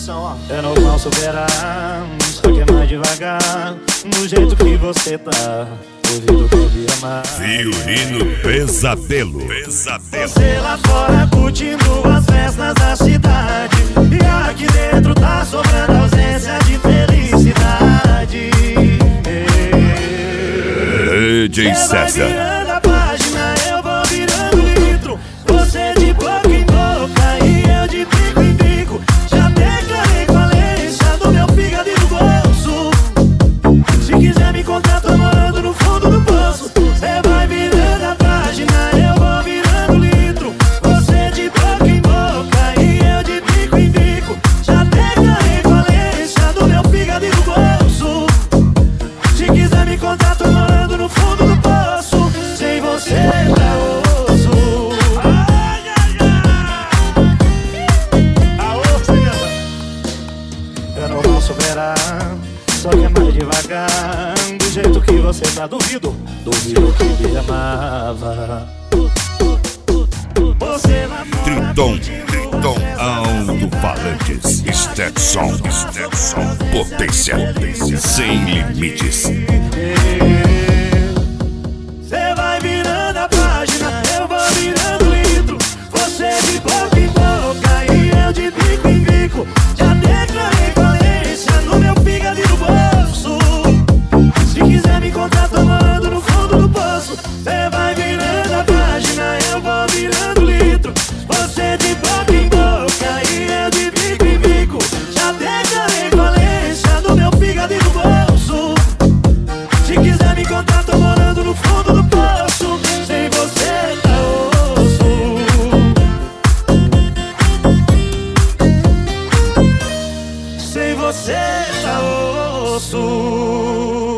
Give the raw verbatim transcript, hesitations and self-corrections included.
pressão, ó. É normal superar, só que é mais devagar. Do jeito que você tá, duvido que me amar. Violino Pesadelo. Pesadelo. Você lá fora curtindo as festas da cidade, e aqui dentro tá sobrando ausência de felicidade. D J César. Virando a página, eu vou virando litro. Você de boca em boca e eu de bico em bico. Já declarei falência do meu fígado e do bolso. Se quiser me encontrar, tô morando no fundo do poço. Você vai virando a página, eu vou virando litro. Você de boca em boca e eu de bico em bico. Já declarei falência do meu fígado e do bolso. Se quiser me encontrar, tô morando no fundo do poço. Sem você tá osso. Ai, ai, ai. Aô, César. É normal superar, só que é mais devagar. Do jeito que você tá, duvido, duvido que me amava. Você lá fora Triton, curtindo Triton, alto-falantes, Stetson, Stetson, potência, potência, sem limites. Cê vai virando a página, eu vou virando litro. Você de boca em boca e eu de bico em bico. Já declarei falência no meu fígado e no bolso. Se quiser me encontrar, tô morando no fundo do poço. Cê vai virando a página, eu vou virando litro. Você de boca em boca e eu de bico em bico. Já declarei falência no meu fígado e no bolso. Se quiser me encontrar, tô morando no fundo do poço. Sem você tá osso. Sem você tá osso.